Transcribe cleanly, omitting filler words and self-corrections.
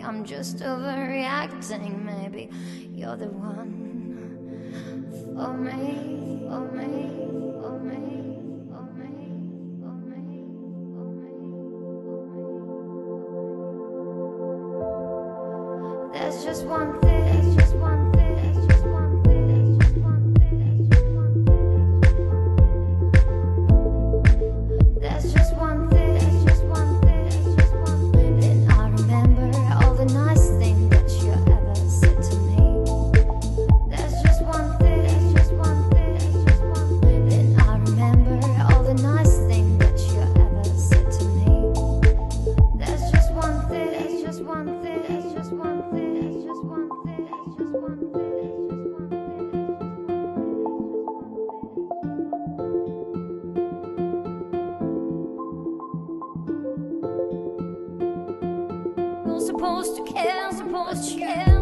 I'm just overreacting. Maybe you're the one for me, for me, for me, for me, for me, for me. There's just one thing, there's just one thing, there's just one thing, there's just one thing, there's just one thing, there's just one thing, there's just one thing. And I remember all the nice things that you ever said to me. There's just one thing, there's just one thing, there's just one thing. And I remember all the nice things that you ever said to me. There's just one thing, there's just one thing, there's just one thing, there's just one thing, there's just one thing, there's just one thing, there's just one thing. You're supposed to care, supposed to care.